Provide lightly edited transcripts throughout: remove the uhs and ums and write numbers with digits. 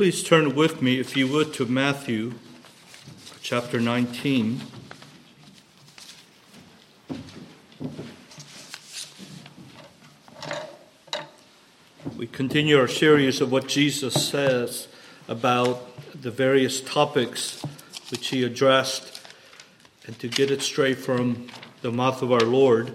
Please turn with me, if you would, to Matthew chapter 19. We continue our series of what Jesus says about the various topics which he addressed, and to get it straight from the mouth of our Lord.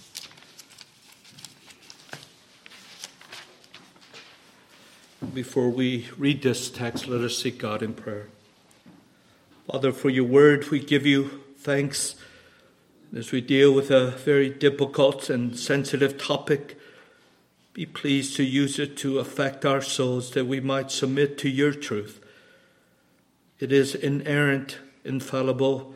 Before we read this text, let us seek God in prayer. Father, for your word, we give you thanks as we deal with a very difficult and sensitive topic. Be pleased to use it to affect our souls, that we might submit to your truth. It is inerrant, infallible,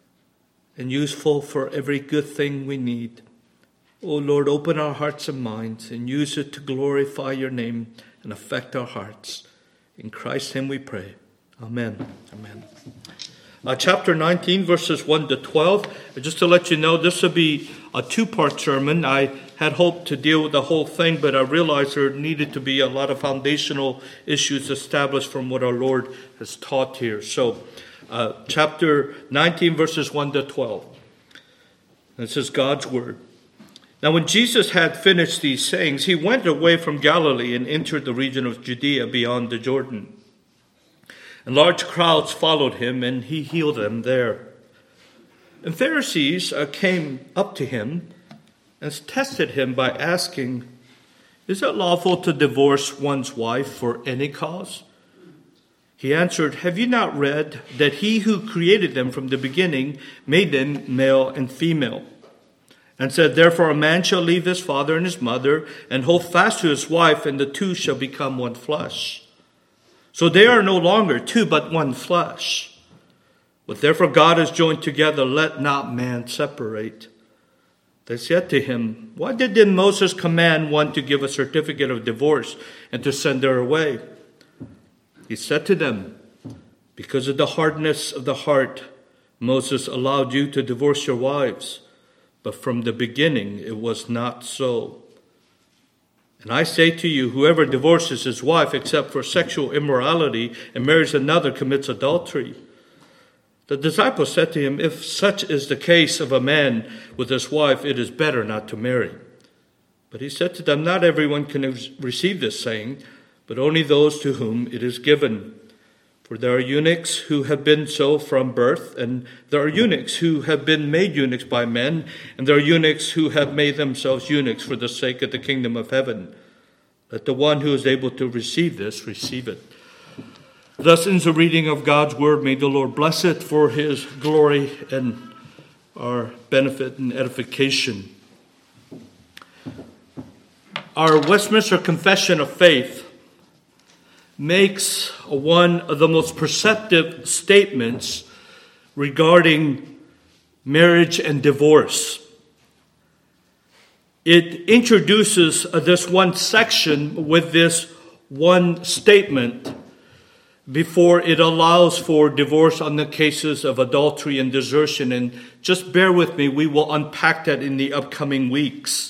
and useful for every good thing we need. O Lord, open our hearts and minds and use it to glorify your name and affect our hearts. In Christ's name we pray. Amen. Amen. Chapter 19, verses 1 to 12. Just to let you know, this will be a two-part sermon. I had hoped to deal with the whole thing, but I realized there needed to be a lot of foundational issues established from what our Lord has taught here. So, chapter 19, verses 1 to 12. This is God's word. Now, when Jesus had finished these sayings, he went away from Galilee and entered the region of Judea beyond the Jordan. And large crowds followed him, and he healed them there. And Pharisees came up to him and tested him by asking, "Is it lawful to divorce one's wife for any cause?" He answered, "Have you not read that he who created them from the beginning made them male and female? And said, therefore a man shall leave his father and his mother and hold fast to his wife, and the two shall become one flesh. So they are no longer two, but one flesh. What therefore God has joined together, let not man separate." They said to him, "Why did then Moses command one to give a certificate of divorce and to send her away?" He said to them, "Because of the hardness of the heart, Moses allowed you to divorce your wives. But from the beginning it was not so. And I say to you, whoever divorces his wife except for sexual immorality and marries another commits adultery." The disciples said to him, "If such is the case of a man with his wife, it is better not to marry." But he said to them, "Not everyone can receive this saying, but only those to whom it is given. For there are eunuchs who have been so from birth, and there are eunuchs who have been made eunuchs by men, and there are eunuchs who have made themselves eunuchs for the sake of the kingdom of heaven. Let the one who is able to receive this, receive it." Thus ends the reading of God's word. May the Lord bless it for his glory and our benefit and edification. Our Westminster Confession of Faith makes one of the most perceptive statements regarding marriage and divorce. It introduces this one section with this one statement before it allows for divorce on the cases of adultery and desertion. And just bear with me, we will unpack that in the upcoming weeks.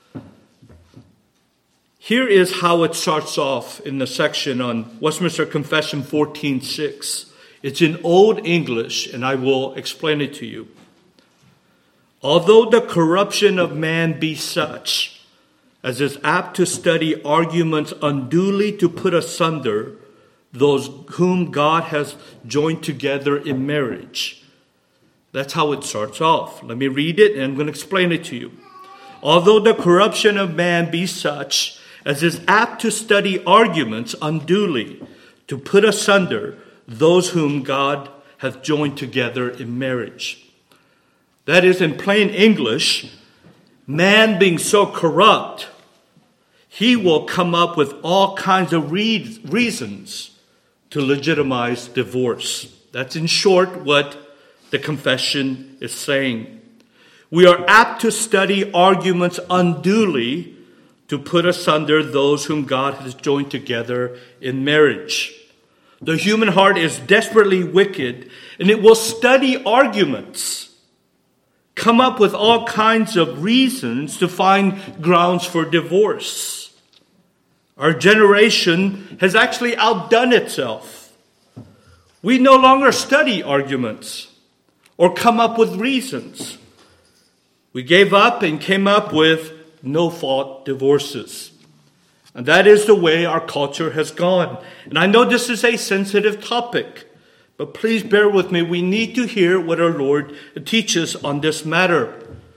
Here is how it starts off in the section on Westminster Confession 14:6. It's in Old English, and I will explain it to you. "Although the corruption of man be such as is apt to study arguments unduly to put asunder those whom God has joined together in marriage." That's how it starts off. Let me read it, and I'm going to explain it to you. "Although the corruption of man be such as is apt to study arguments unduly to put asunder those whom God hath joined together in marriage." That is, in plain English, man being so corrupt, he will come up with all kinds of reasons to legitimize divorce. That's in short what the confession is saying. We are apt to study arguments unduly to put asunder those whom God has joined together in marriage. The human heart is desperately wicked, and it will study arguments, come up with all kinds of reasons to find grounds for divorce. Our generation has actually outdone itself. We no longer study arguments or come up with reasons. We gave up and came up with no-fault divorces. And that is the way our culture has gone. And I know this is a sensitive topic, but please bear with me. We need to hear what our Lord teaches on this matter.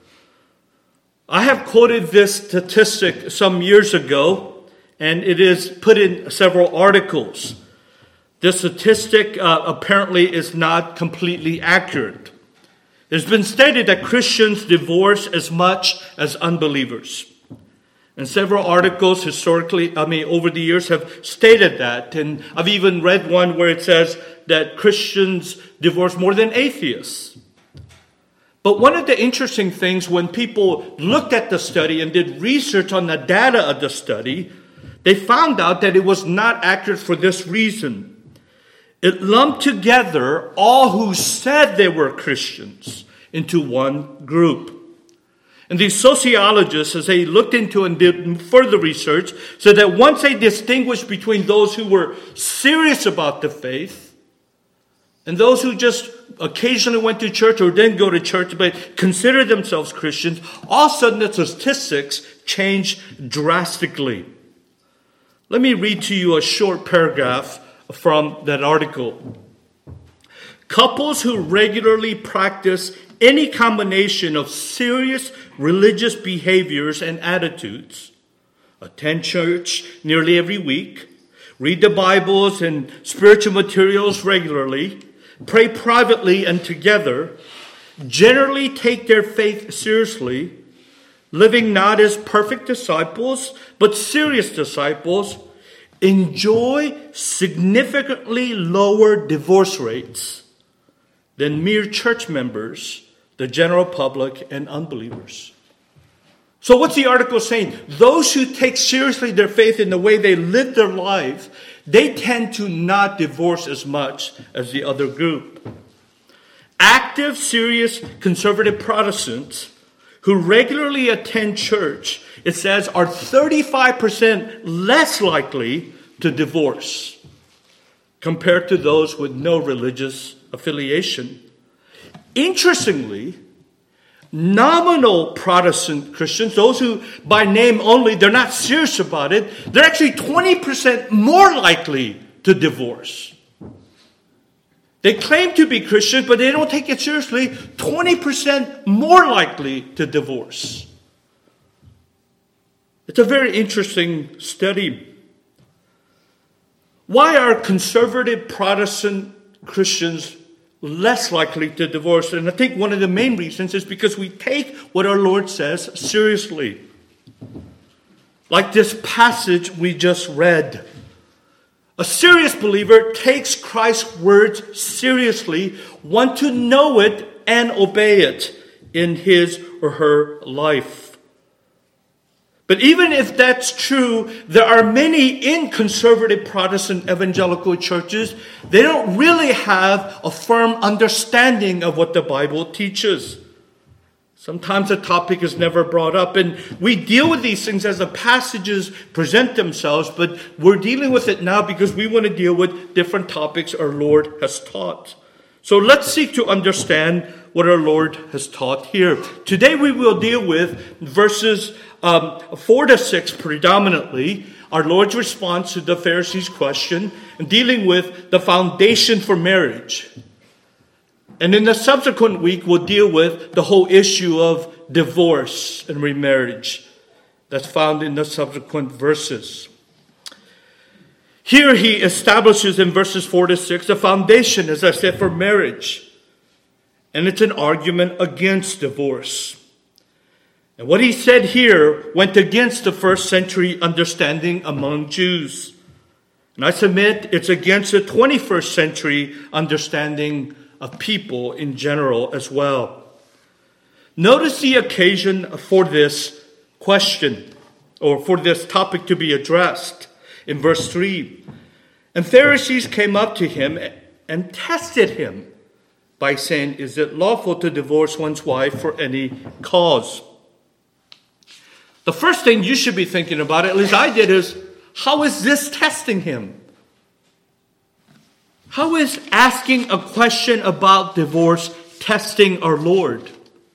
I have quoted this statistic some years ago, and it is put in several articles. This statistic apparently is not completely accurate. It's been stated that Christians divorce as much as unbelievers. And several articles over the years have stated that. And I've even read one where it says that Christians divorce more than atheists. But one of the interesting things, when people looked at the study and did research on the data of the study, they found out that it was not accurate for this reason. It lumped together all who said they were Christians into one group. And these sociologists, as they looked into and did further research, said that once they distinguished between those who were serious about the faith and those who just occasionally went to church or didn't go to church but considered themselves Christians, all of a sudden the statistics changed drastically. Let me read to you a short paragraph from that article. Couples who regularly practice any combination of serious religious behaviors and attitudes, attend church nearly every week, read the Bibles and spiritual materials regularly, pray privately and together, generally take their faith seriously, living not as perfect disciples, but serious disciples, enjoy significantly lower divorce rates than mere church members, the general public, and unbelievers. So what's the article saying? Those who take seriously their faith in the way they live their life, they tend to not divorce as much as the other group. Active, serious, conservative Protestants who regularly attend church, it says, are 35% less likely to divorce compared to those with no religious affiliation. Interestingly, nominal Protestant Christians, those who by name only, they're not serious about it, they're actually 20% more likely to divorce. They claim to be Christians, but they don't take it seriously, 20% more likely to divorce. It's a very interesting study. Why are conservative Protestant Christians less likely to divorce? And I think one of the main reasons is because we take what our Lord says seriously. Like this passage we just read. A serious believer takes Christ's words seriously, want to know it and obey it in his or her life. But even if that's true, there are many in conservative Protestant evangelical churches, they don't really have a firm understanding of what the Bible teaches. Sometimes the topic is never brought up, and we deal with these things as the passages present themselves, but we're dealing with it now because we want to deal with different topics our Lord has taught. So let's seek to understand what our Lord has taught here. Today we will deal with verses 4 to 6 predominantly, our Lord's response to the Pharisees' question, and dealing with the foundation for marriage. And in the subsequent week, we'll deal with the whole issue of divorce and remarriage that's found in the subsequent verses. Here he establishes in verses 4 to 6 the foundation, as I said, for marriage. And it's an argument against divorce. And what he said here went against the first century understanding among Jews. And I submit it's against the 21st century understanding of people in general as well. Notice the occasion for this question, or for this topic to be addressed in verse 3. And Pharisees came up to him and tested him by saying, is it lawful to divorce one's wife for any cause? The first thing you should be thinking about, at least I did, is how is this testing him? How is asking a question about divorce testing our Lord?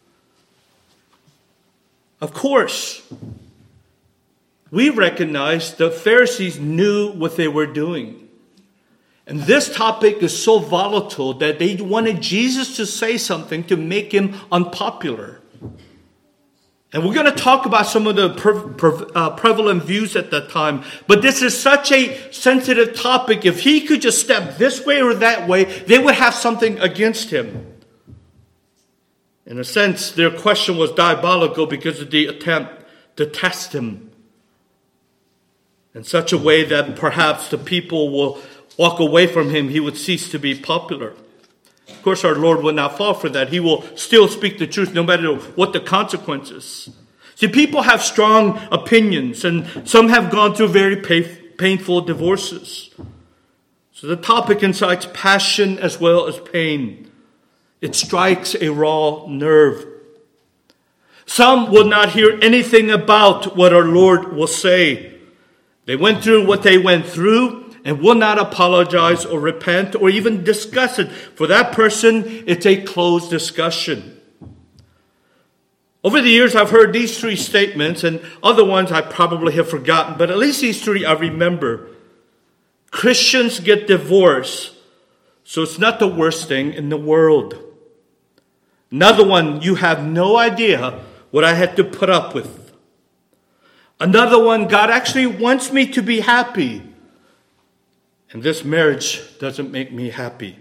Of course, we recognize the Pharisees knew what they were doing. And this topic is so volatile that they wanted Jesus to say something to make him unpopular. And we're going to talk about some of the prevalent views at that time. But this is such a sensitive topic. If he could just step this way or that way, they would have something against him. In a sense, their question was diabolical because of the attempt to test him in such a way that perhaps the people will walk away from him. He would cease to be popular. Of course, our Lord will not fall for that. He will still speak the truth no matter what the consequences. See, people have strong opinions, and some have gone through very painful divorces. So the topic incites passion as well as pain. It strikes a raw nerve. Some will not hear anything about what our Lord will say. They went through what they went through and will not apologize or repent or even discuss it. For that person, it's a closed discussion. Over the years, I've heard these three statements, and other ones I probably have forgotten, but at least these three I remember. Christians get divorced, so it's not the worst thing in the world. Another one, you have no idea what I had to put up with. Another one, God actually wants me to be happy. And this marriage doesn't make me happy.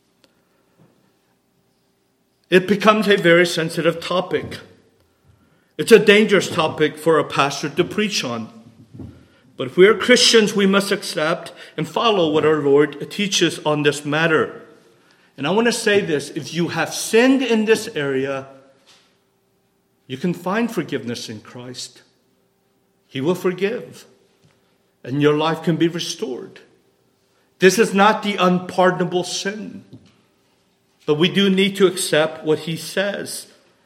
It becomes a very sensitive topic. It's a dangerous topic for a pastor to preach on. But if we are Christians, we must accept and follow what our Lord teaches on this matter. And I want to say this, if you have sinned in this area, you can find forgiveness in Christ. He will forgive, and your life can be restored. This is not the unpardonable sin. But we do need to accept what he says.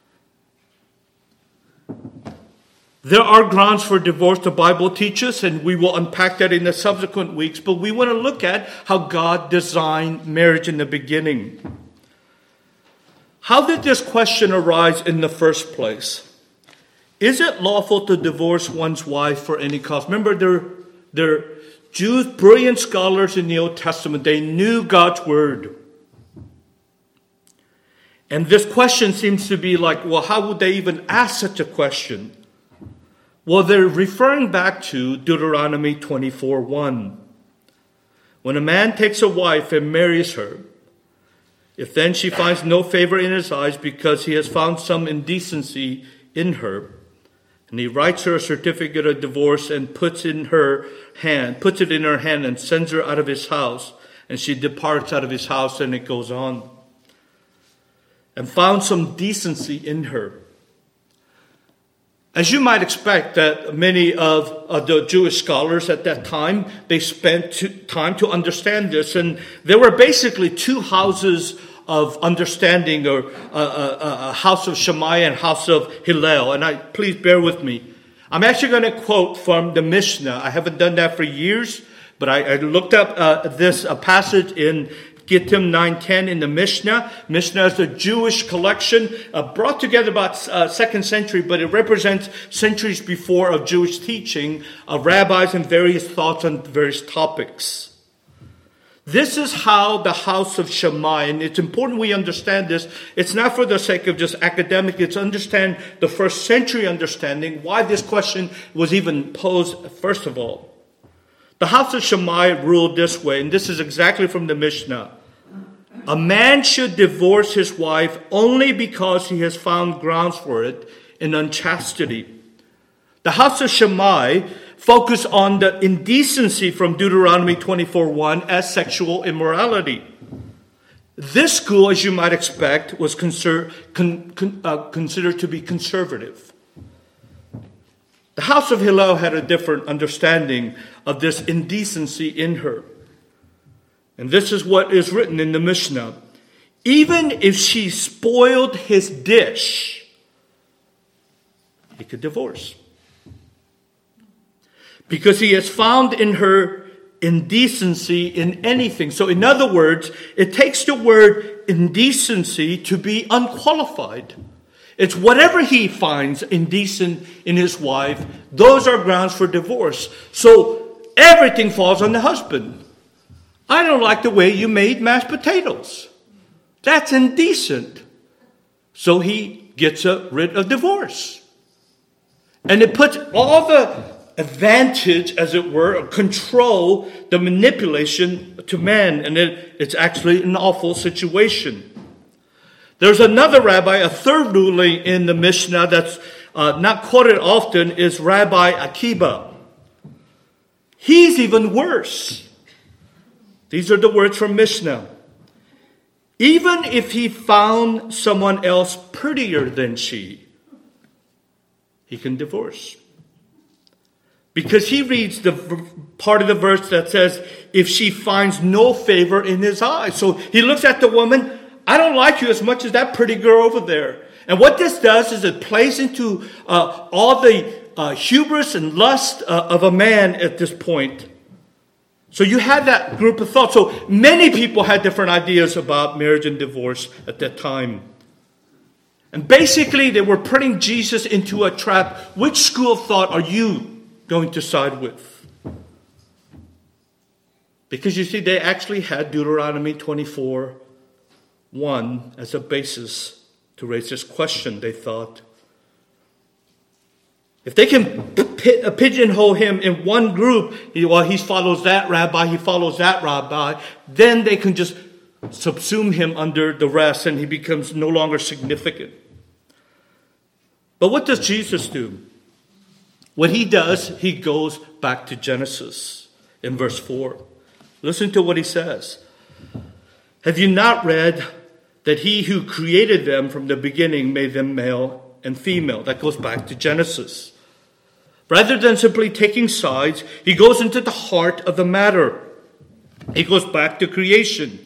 There are grounds for divorce, the Bible teaches, and we will unpack that in the subsequent weeks. But we want to look at how God designed marriage in the beginning. How did this question arise in the first place? Is it lawful to divorce one's wife for any cause? Remember, they're Jews, brilliant scholars in the Old Testament. They knew God's word. And this question seems to be like, well, how would they even ask such a question? Well, they're referring back to Deuteronomy 24:1. When a man takes a wife and marries her, if then she finds no favor in his eyes because he has found some indecency in her, and he writes her a certificate of divorce and puts it in her hand and sends her out of his house, and she departs out of his house, and it goes on. And found some decency in her. As you might expect, that many of the Jewish scholars at that time, they spent time to understand this, and there were basically two houses of understanding, or a house of Shammai and house of Hillel. And please bear with me. I'm actually going to quote from the Mishnah. I haven't done that for years, but I looked up this passage in Gittim 9:10 in the Mishnah. Mishnah is a Jewish collection brought together about 2nd century, but it represents centuries before of Jewish teaching of rabbis and various thoughts on various topics. This is how the house of Shammai, and it's important we understand this. It's not for the sake of just academic. It's understand the first century understanding why this question was even posed first of all. The house of Shammai ruled this way, and this is exactly from the Mishnah. A man should divorce his wife only because he has found grounds for it in unchastity. The house of Shammai focused on the indecency from Deuteronomy 24:1 as sexual immorality. This school, as you might expect, was considered to be conservative. The house of Hillel had a different understanding of this indecency in her. And this is what is written in the Mishnah. Even if she spoiled his dish, he could divorce. because he has found in her indecency in anything. So in other words, it takes the word indecency to be unqualified. It's whatever he finds indecent in his wife, those are grounds for divorce. So everything falls on the husband. I don't like the way you made mashed potatoes. That's indecent. So he gets rid of divorce. And it puts all the advantage, as it were, of control, the manipulation to man. And it's actually an awful situation. There's another rabbi, a third ruling in the Mishnah that's not quoted often, is Rabbi Akiba. He's even worse. These are the words from Mishnah. Even if he found someone else prettier than she, he can divorce. Because he reads the part of the verse that says, if she finds no favor in his eyes. So he looks at the woman, I don't like you as much as that pretty girl over there. And what this does is it plays into all the hubris and lust of a man at this point. So you had that group of thoughts. So many people had different ideas about marriage and divorce at that time. And basically they were putting Jesus into a trap. Which school of thought are you going to side with? Because you see, they actually had Deuteronomy 24:1 as a basis to raise this question. They thought, if they can pigeonhole him in one group, he follows that rabbi, he follows that rabbi, then they can just subsume him under the rest and he becomes no longer significant. But what does Jesus do? What he does, he goes back to Genesis in verse 4. Listen to what he says. Have you not read that he who created them from the beginning made them male and female? That goes back to Genesis. Rather than simply taking sides, he goes into the heart of the matter. He goes back to creation.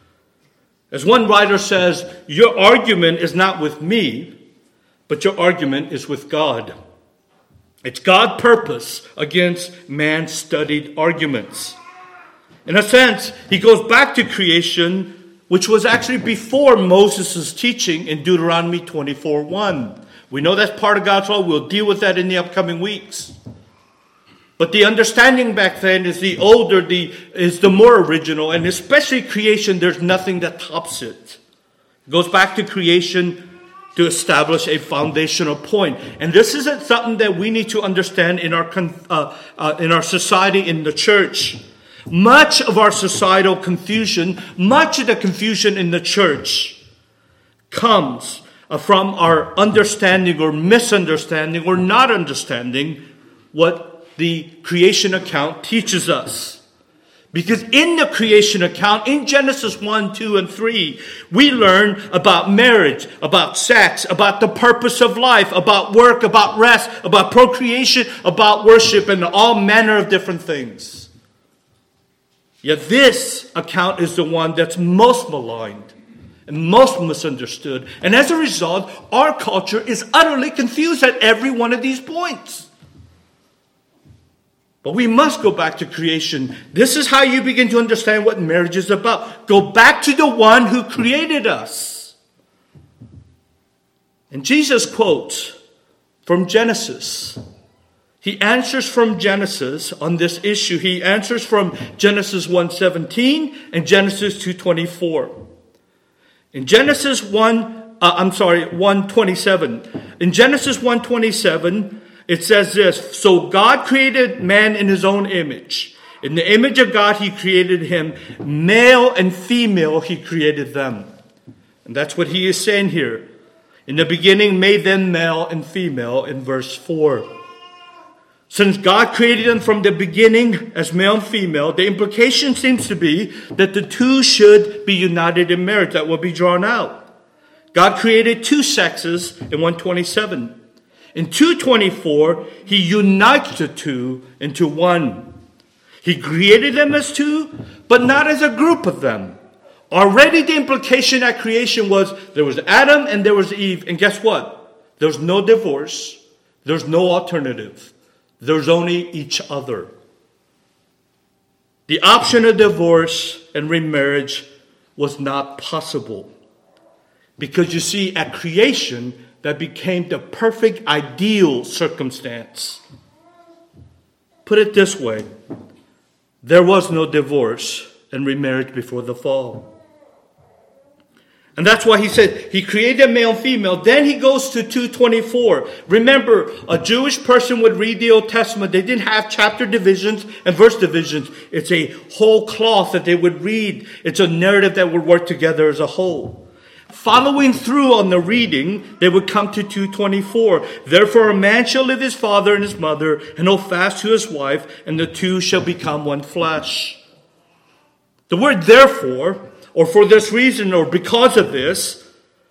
As one writer says, your argument is not with me, but your argument is with God. It's God's purpose against man-studied arguments. In a sense, he goes back to creation, which was actually before Moses' teaching in Deuteronomy 24:1. We know that's part of God's law. We'll deal with that in the upcoming weeks. But the understanding back then is the more original, and especially creation, there's nothing that tops it. It goes back to creation to establish a foundational point. And this isn't something that we need to understand in our society, in the church. Much of our societal confusion, much of the confusion in the church comes from our understanding or misunderstanding or not understanding what the creation account teaches us. Because in the creation account, in Genesis 1, 2, and 3, we learn about marriage, about sex, about the purpose of life, about work, about rest, about procreation, about worship, and all manner of different things. Yet this account is the one that's most maligned and most misunderstood. And as a result, our culture is utterly confused at every one of these points. But we must go back to creation. This is how you begin to understand what marriage is about. Go back to the one who created us. And Jesus quotes from Genesis. He answers from Genesis on this issue. He answers from Genesis 1:17 and Genesis 2:24. In Genesis 1:27. In Genesis 1:27, it says this, so God created man in his own image. In the image of God, he created him. Male and female, he created them. And that's what he is saying here. In the beginning, made them male and female in verse 4. Since God created them from the beginning as male and female, the implication seems to be that the two should be united in marriage. That will be drawn out. God created two sexes in 1:27. In 2:24, he unites the two into one. He created them as two, but not as a group of them. Already the implication at creation was there was Adam and there was Eve. And guess what? There's no divorce. There's no alternative. There's only each other. The option of divorce and remarriage was not possible. Because you see, at creation, that became the perfect ideal circumstance. Put it this way, there was no divorce and remarriage before the fall. And that's why he said he created male and female. Then he goes to 2:24. Remember, a Jewish person would read the Old Testament. They didn't have chapter divisions and verse divisions. It's a whole cloth that they would read. It's a narrative that would work together as a whole. Following through on the reading, they would come to 2:24. Therefore a man shall leave his father and his mother and hold fast to his wife, and the two shall become one flesh. The word therefore, or for this reason, or because of this,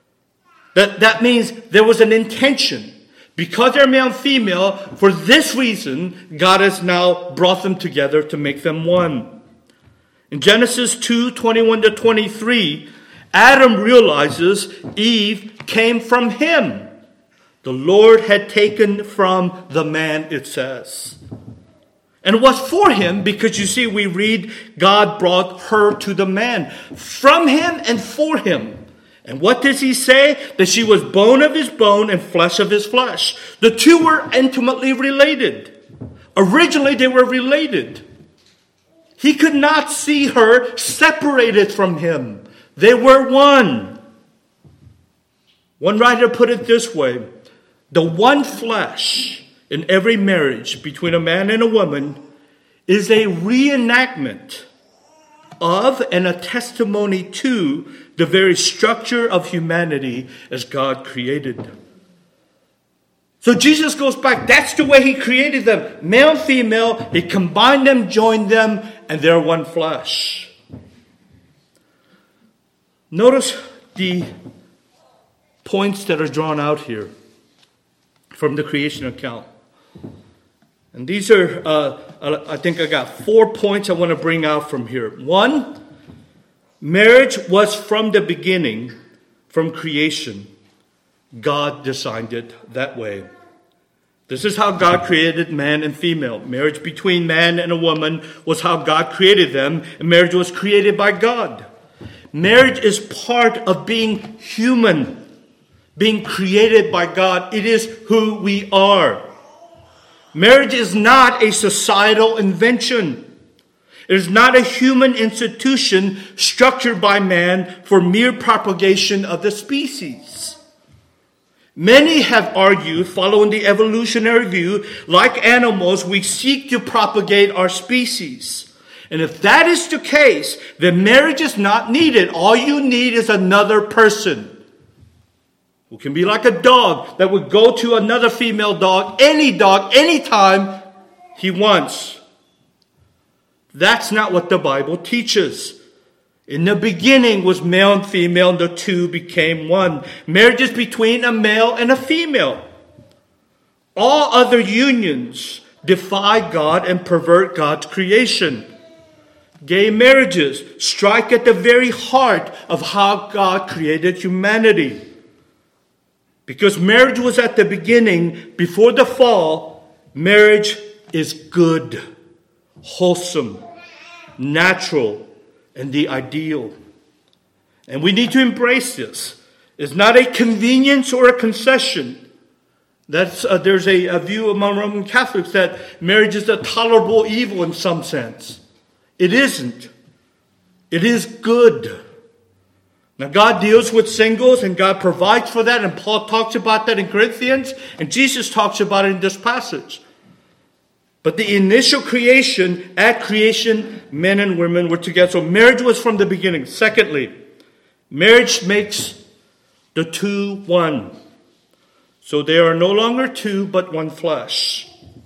that means there was an intention. Because they're male and female, for this reason, God has now brought them together to make them one. In Genesis 2:21-23, Adam realizes Eve came from him. The Lord had taken from the man, it says. And it was for him, because you see, we read, God brought her to the man. From him and for him. And what does he say? That she was bone of his bone and flesh of his flesh. The two were intimately related. Originally, they were related. He could not see her separated from him. They were one. One writer put it this way. The one flesh in every marriage between a man and a woman is a reenactment of and a testimony to the very structure of humanity as God created them. So Jesus goes back. That's the way he created them. Male and female. He combined them, joined them, and they're one flesh. Notice the points that are drawn out here from the creation account. And these are, I think I got 4 points I want to bring out from here. 1, marriage was from the beginning, from creation. God designed it that way. This is how God created man and female. Marriage between man and a woman was how God created them, and marriage was created by God. Marriage is part of being human, being created by God. It is who we are. Marriage is not a societal invention. It is not a human institution structured by man for mere propagation of the species. Many have argued, following the evolutionary view, like animals, we seek to propagate our species. And if that is the case, then marriage is not needed. All you need is another person who can be like a dog that would go to another female dog, anytime he wants. That's not what the Bible teaches. In the beginning was male and female, and the two became one. Marriage is between a male and a female. All other unions defy God and pervert God's creation. Gay marriages strike at the very heart of how God created humanity. Because marriage was at the beginning, before the fall, marriage is good, wholesome, natural, and the ideal. And we need to embrace this. It's not a convenience or a concession. There's a view among Roman Catholics that marriage is a tolerable evil in some sense. It isn't. It is good. Now God deals with singles and God provides for that, and Paul talks about that in Corinthians, and Jesus talks about it in this passage. But the initial creation, at creation, men and women were together. So marriage was from the beginning. Secondly, marriage makes the two one. So they are no longer two, but one flesh.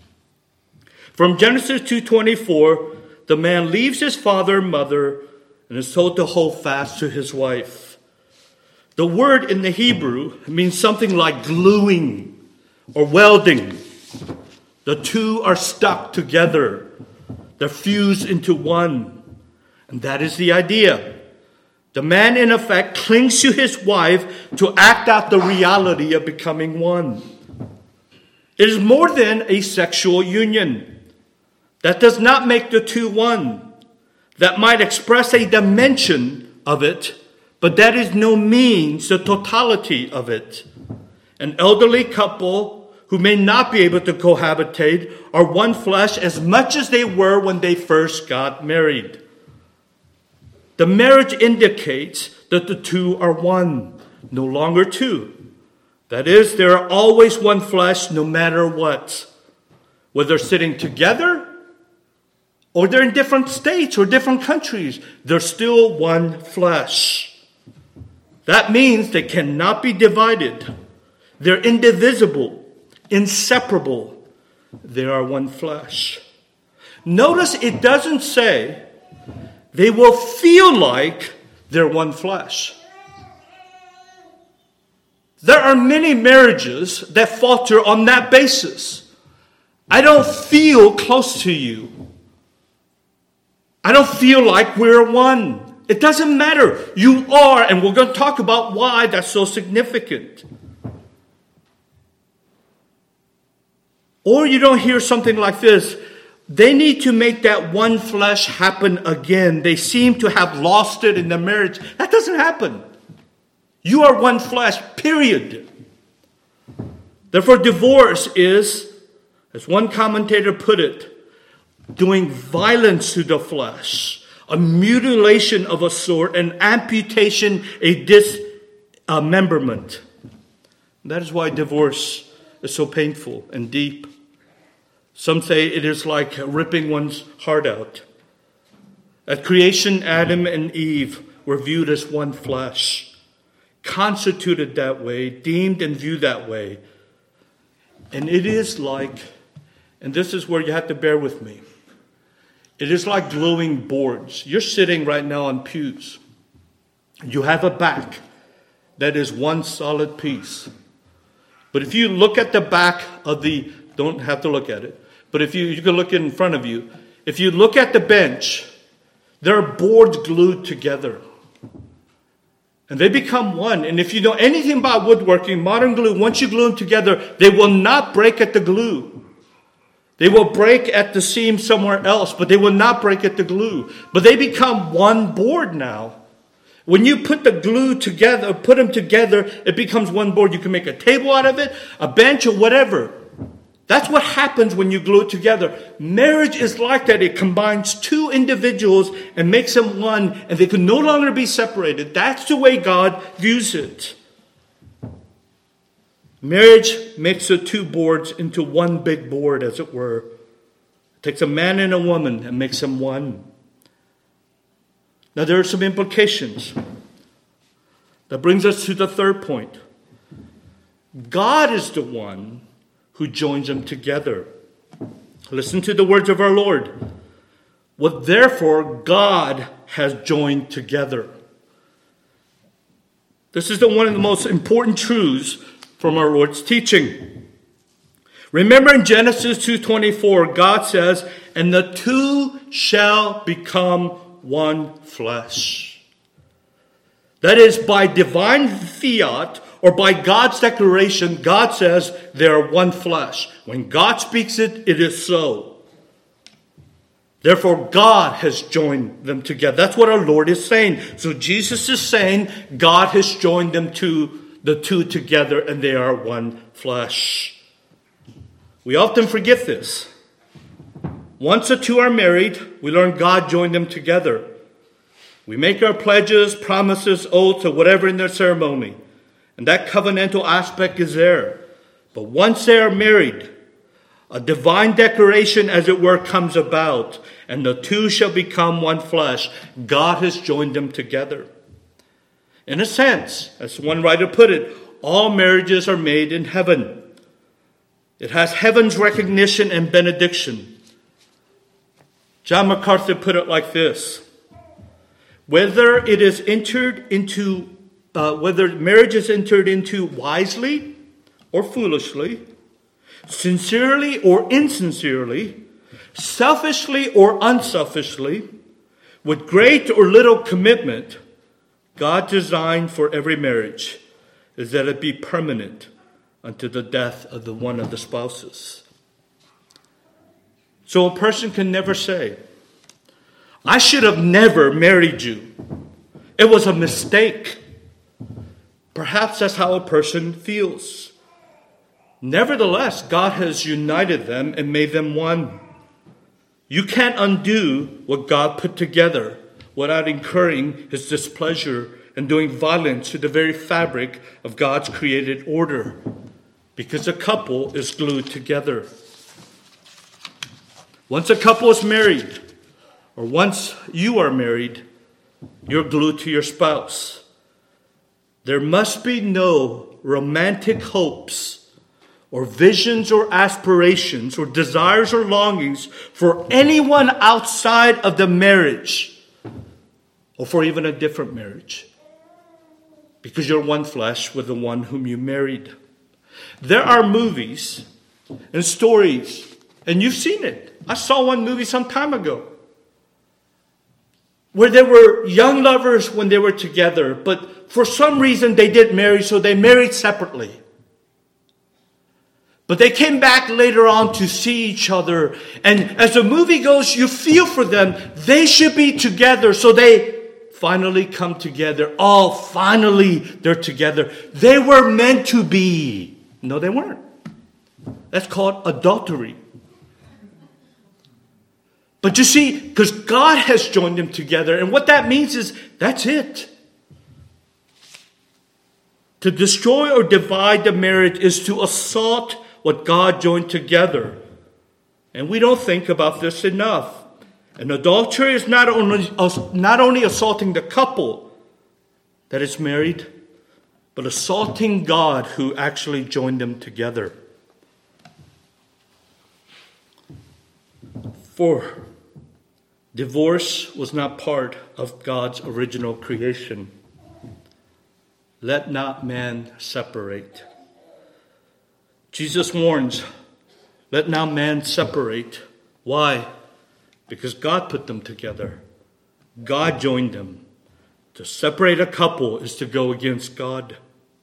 From Genesis 2:24, the man leaves his father and mother and is told to hold fast to his wife. The word in the Hebrew means something like gluing or welding. The two are stuck together. They're fused into one. And that is the idea. The man, in effect, clings to his wife to act out the reality of becoming one. It is more than a sexual union. That does not make the two one. That might express a dimension of it, but that is no means the totality of it. An elderly couple who may not be able to cohabitate are one flesh as much as they were when they first got married. The marriage indicates that the two are one, no longer two. That is, they are always one flesh no matter what. Whether sitting together or they're in different states or different countries, they're still one flesh. That means they cannot be divided. They're indivisible, inseparable. They are one flesh. Notice it doesn't say they will feel like they're one flesh. There are many marriages that falter on that basis. I don't feel close to you. I don't feel like we're one. It doesn't matter. You are, and we're going to talk about why that's so significant. Or you don't hear something like this. They need to make that one flesh happen again. They seem to have lost it in the marriage. That doesn't happen. You are one flesh, period. Therefore, divorce is, as one commentator put it, doing violence to the flesh, a mutilation of a sort, an amputation, a dismemberment. That is why divorce is so painful and deep. Some say it is like ripping one's heart out. At creation, Adam and Eve were viewed as one flesh, constituted that way, deemed and viewed that way. And it is like, and this is where you have to bear with me, it is like gluing boards. You're sitting right now on pews. You have a back that is one solid piece. But if you look at the back of the, don't have to look at it, but if you can look in front of you, if you look at the bench, there are boards glued together. And they become one. And if you know anything about woodworking, modern glue, once you glue them together, they will not break at the glue. They will break at the seam somewhere else, but they will not break at the glue. But they become one board now. When you put the glue together, put them together, it becomes one board. You can make a table out of it, a bench, or whatever. That's what happens when you glue it together. Marriage is like that. It combines two individuals and makes them one, and they can no longer be separated. That's the way God views it. Marriage makes the two boards into one big board, as it were. It takes a man and a woman and makes them one. Now, there are some implications. That brings us to the third point. God is the one who joins them together. Listen to the words of our Lord. What therefore God has joined together. This is one of the most important truths from our Lord's teaching. Remember in Genesis 2:24, God says, and the two shall become one flesh. That is, by divine fiat, or by God's declaration, God says they are one flesh. When God speaks it, it is so. Therefore, God has joined them together. That's what our Lord is saying. So Jesus is saying God has joined the two together, and they are one flesh. We often forget this. Once the two are married, we learn God joined them together. We make our pledges, promises, oaths, or whatever in their ceremony. And that covenantal aspect is there. But once they are married, a divine declaration, as it were, comes about. And the two shall become one flesh. God has joined them together. In a sense, as one writer put it, all marriages are made in heaven. It has heaven's recognition and benediction. John MacArthur put it like this. Whether marriage is entered into wisely or foolishly, sincerely or insincerely, selfishly or unselfishly, with great or little commitment, God designed for every marriage is that it be permanent, until the death of the one of the spouses. So a person can never say, I should have never married you. It was a mistake. Perhaps that's how a person feels. Nevertheless, God has united them and made them one. You can't undo what God put together without incurring his displeasure and doing violence to the very fabric of God's created order, because a couple is glued together. Once a couple is married, or once you are married, you're glued to your spouse. There must be no romantic hopes or visions or aspirations or desires or longings for anyone outside of the marriage, or for even a different marriage, because you're one flesh with the one whom you married. There are movies and stories, and you've seen it. I saw one movie some time ago where there were young lovers when they were together, but for some reason they didn't marry, so they married separately. But they came back later on to see each other, and as the movie goes, you feel for them. They should be together, so they finally come together. Oh, finally they're together. They were meant to be. No, they weren't. That's called adultery. But you see, because God has joined them together, and what that means is that's it. To destroy or divide the marriage is to assault what God joined together. And we don't think about this enough. And adultery is not only assaulting the couple that is married, but assaulting God who actually joined them together. For divorce was not part of God's original creation. Let not man separate. Jesus warns, let not man separate. Why? Because God put them together. God joined them. To separate a couple is to go against God.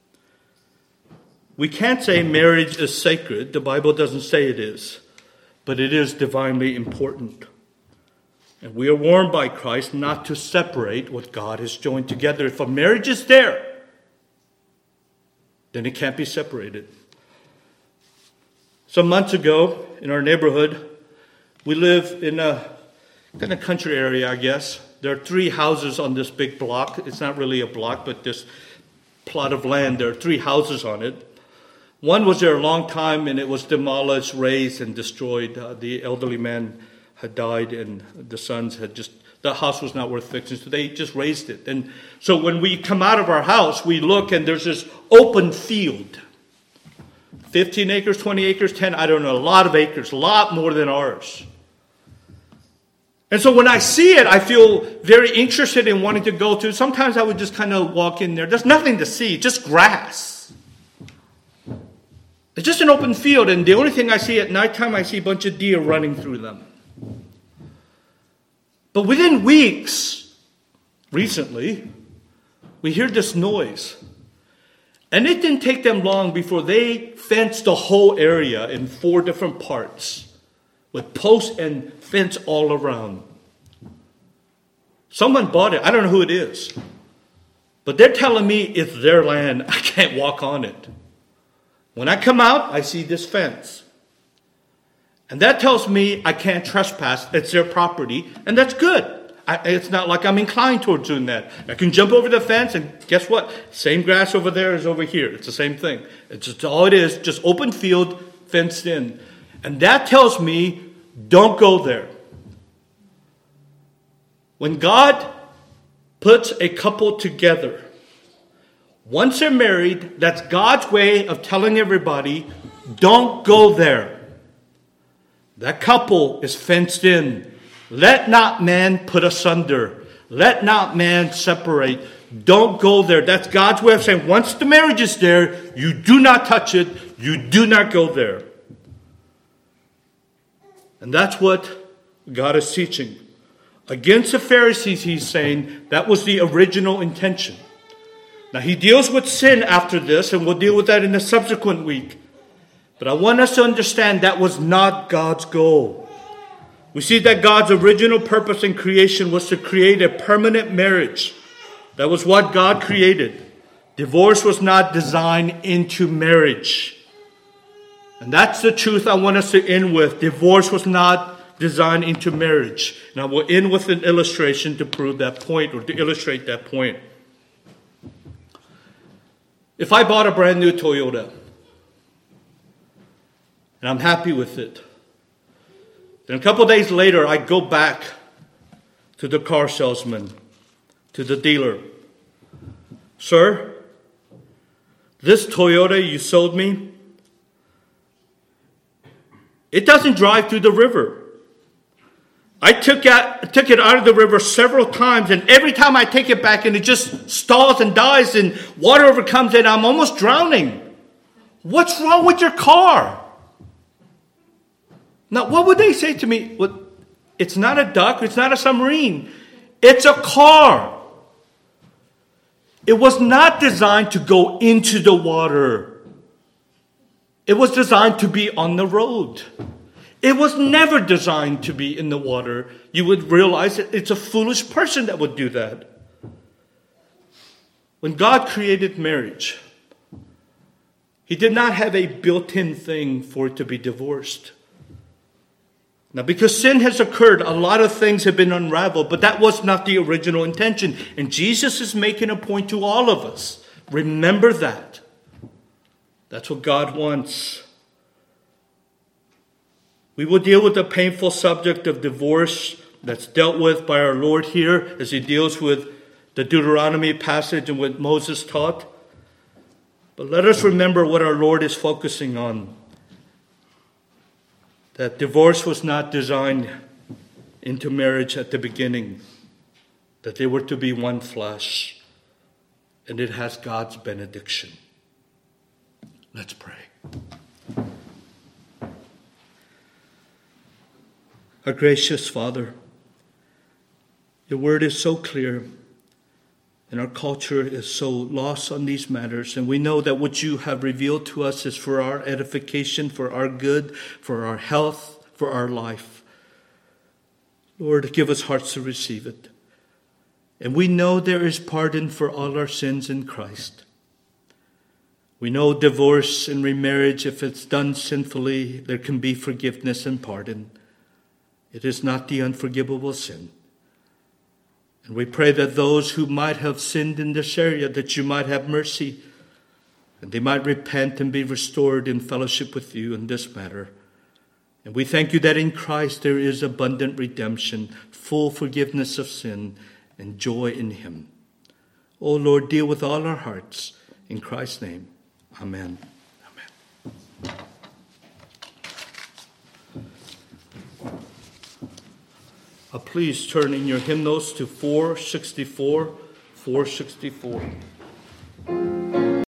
We can't say marriage is sacred. The Bible doesn't say it is. But it is divinely important. And we are warned by Christ not to separate what God has joined together. If a marriage is there, then it can't be separated. Some months ago, in our neighborhood, we live in a kind of country area, I guess. There are 3 houses on this big block. It's not really a block, but this plot of land. There are 3 houses on it. One was there a long time, and it was demolished, razed, and destroyed. The elderly man had died, and the sons had the house was not worth fixing, so they just razed it. And so when we come out of our house, we look, and there's this open field. 15 acres, 20 acres, 10, I don't know, a lot of acres, a lot more than ours. And so when I see it, I feel very interested in wanting to go to. Sometimes I would just kind of walk in there. There's nothing to see, just grass. It's just an open field, and the only thing I see at nighttime, I see a bunch of deer running through them. But within weeks, recently, we hear this noise. And it didn't take them long before they fenced the whole area in 4 different parts with posts and fence all around. Someone bought it. I don't know who it is. But they're telling me it's their land. I can't walk on it. When I come out, I see this fence. And that tells me I can't trespass. It's their property. And that's good. It's not like I'm inclined towards doing that. I can jump over the fence, and guess what? Same grass over there is over here. It's the same thing. It's just all it is, just open field, fenced in. And that tells me, don't go there. When God puts a couple together, once they're married, that's God's way of telling everybody, don't go there. That couple is fenced in. Let not man put asunder. Let not man separate. Don't go there. That's God's way of saying, once the marriage is there, you do not touch it. You do not go there. And that's what God is teaching. Against the Pharisees, he's saying that was the original intention. Now, he deals with sin after this, and we'll deal with that in the subsequent week. But I want us to understand that was not God's goal. We see that God's original purpose in creation was to create a permanent marriage. That was what God created. Divorce was not designed into marriage. And that's the truth I want us to end with. Divorce was not designed into marriage. And I will end with an illustration to prove that point, or to illustrate that point. If I bought a brand new Toyota, and I'm happy with it, then a couple days later I go back to the car salesman, to the dealer. Sir, this Toyota you sold me, it doesn't drive through the river. I took it out of the river several times, and every time I take it back and it just stalls and dies and water overcomes it, I'm almost drowning. What's wrong with your car? Now, what would they say to me? Well, it's not a duck, it's not a submarine. It's a car. It was not designed to go into the water. It was designed to be on the road. It was never designed to be in the water. You would realize that it's a foolish person that would do that. When God created marriage, He did not have a built-in thing for it to be divorced. Now, because sin has occurred, a lot of things have been unraveled, but that was not the original intention. And Jesus is making a point to all of us. Remember that. That's what God wants. We will deal with the painful subject of divorce that's dealt with by our Lord here as He deals with the Deuteronomy passage and what Moses taught. But let us remember what our Lord is focusing on. That divorce was not designed into marriage at the beginning. That they were to be one flesh. And it has God's benediction. Let's pray. Our gracious Father, Your word is so clear, and our culture is so lost on these matters. And we know that what You have revealed to us is for our edification, for our good, for our health, for our life. Lord, give us hearts to receive it. And we know there is pardon for all our sins in Christ. We know divorce and remarriage, if it's done sinfully, there can be forgiveness and pardon. It is not the unforgivable sin. And we pray that those who might have sinned in this area, that You might have mercy, and they might repent and be restored in fellowship with You in this matter. And we thank You that in Christ there is abundant redemption, full forgiveness of sin, and joy in Him. Oh Lord, deal with all our hearts. In Christ's name, amen. Amen. Please turn in your hymnals to 464.